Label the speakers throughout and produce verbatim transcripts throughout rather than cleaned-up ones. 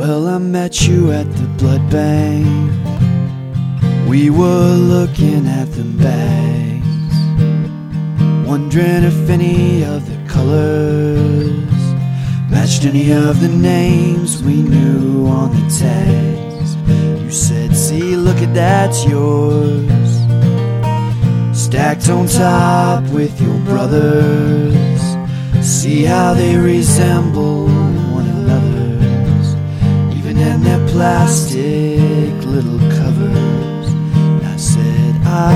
Speaker 1: Well, I met you at the blood bank. We were looking at the bags, wondering if any of the colors matched any of the names we knew on the tags. You said, see, look at that's yours, stacked on top with your brothers. See how they resemble one another's, even in their plastic little covers. And I said, I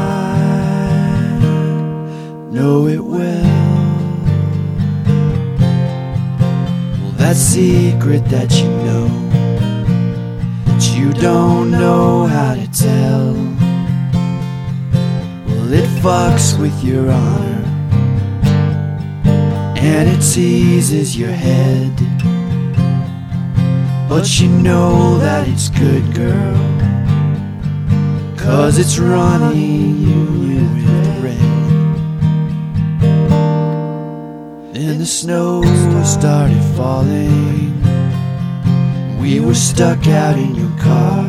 Speaker 1: know it well. Well, that secret that you know, that you don't know how to tell, well, it fucks with your honor and it teases your head. But you know that it's good, girl, 'cause it's running you with red. Then the snow started falling. We were stuck out in your car.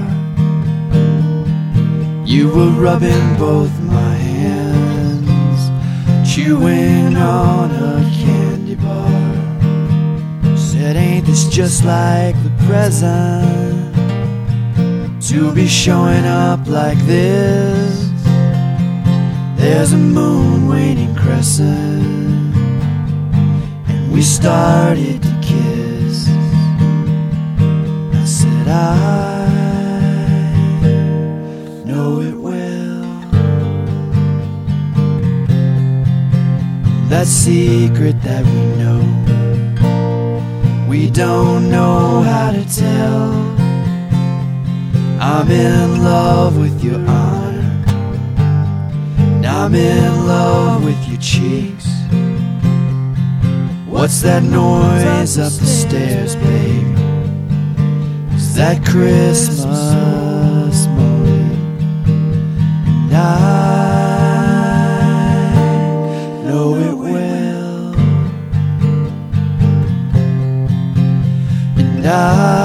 Speaker 1: You were rubbing both my hands, chewing on a candy bar. Said, ain't this just like the present, to be showing up like this? There's a moon waning crescent, and we started to kiss. I said, I know it well. That secret that we know, we don't know how to tell. I'm in love with your honor, and I'm in love with your cheeks. What's that noise up the stairs, babe? Is that Christmas morning? And I know it well. And I